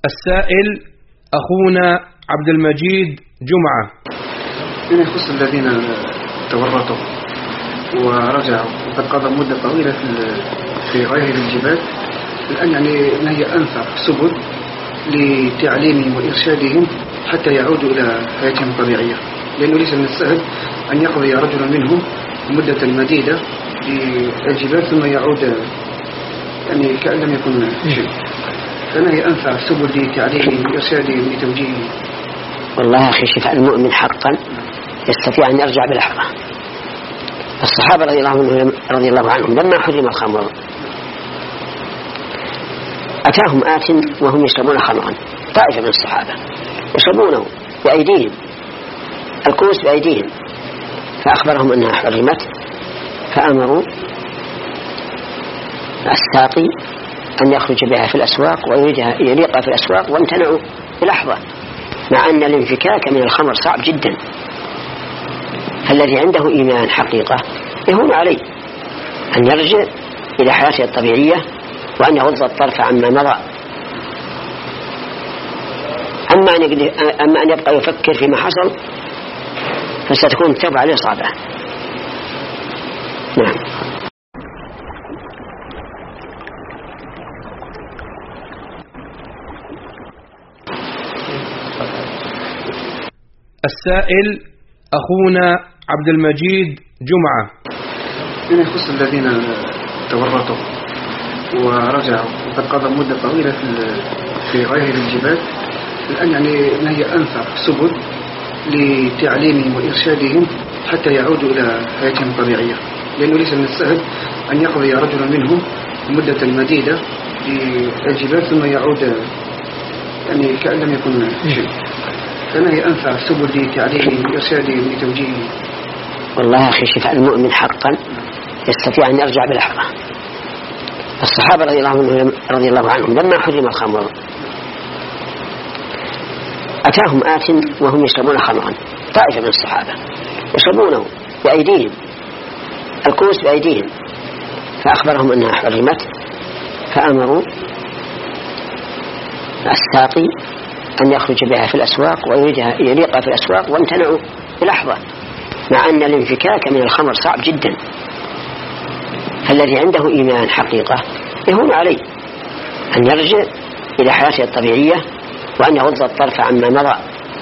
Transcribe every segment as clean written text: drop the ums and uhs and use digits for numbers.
السائل أخونا عبد المجيد جمعة. فيما يخص الذين تورطوا ورجعوا وقد قضوا مدة طويلة في غير الجبال، الآن يعني ما هي أنفع سبل لتعليمهم وإرشادهم حتى يعودوا إلى حياتهم الطبيعية؟ لأنه ليس من السهل أن يقضي رجل منهم مدة مديدة في الجبال ثم يعود يعني كأن لم يكن شيء. فما هي أنفع سبل لتعليمهم وإرشادهم لتوجيههم؟ والله أخي شفاء المؤمن حقا يستطيع أن يرجع بلحظة. الصحابة رضي الله عنهم لما حرم الخمر أتاهم آت وهم يشربون خمرا، طائفة من الصحابة يشربونه بأيديهم، الكوس بأيديهم، فأخبرهم أنها حرمت، فأمروا الساقي أن يخرج بها في الأسواق ويريدها يليقها في الأسواق، وامتنعوا بلحظة، مع أن الانفكاك من الخمر صعب جدا. فالذي عنده إيمان حقيقة يهون عليه أن يرجع إلى حياته الطبيعية وأن يغض الطرف عما مضى. أما أن يبقى يفكر فيما حصل فستكون التوبة عليه صعبة. نعم. السائل أخونا عبد المجيد جمعة. فيما يخص الذين تورطوا ورجعوا وقد قضوا مدة طويلة في غير الجبال، الآن يعني ما هي أنفع سبل لتعليمهم وإرشادهم حتى يعودوا إلى حياتهم الطبيعية؟ لأنه ليس من السهل أن يقضي رجل منهم مدة مديدة في الجبال ثم يعود يعني كأن لم يكن شيء. فما هي أنفع سبل لتعليمهم وإرشادهم لتوجيههم؟ والله أخي شفاء المؤمن حقا يستطيع أن يرجع بلحظة. الصحابة رضي الله عنهم لما حرم الخمر أتاهم آت وهم يشربون خمرا، طائفة من الصحابة يشربونه بأيديهم، الكوس بأيديهم، فأخبرهم أنها حرمت، فأمروا الساقي أن يخرج بها في الأسواق ويريدها يليقها في الأسواق، وامتنعوا بلحظة، مع أن الانفكاك من الخمر صعب جدا. فالذي عنده إيمان حقيقة يهون عليه أن يرجع إلى حياته الطبيعية وأن يغض الطرف عما مضى.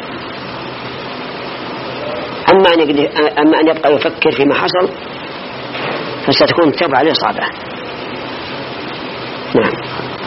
أما أن يبقى يفكر فيما حصل فستكون التوبة عليه صعبة. نعم.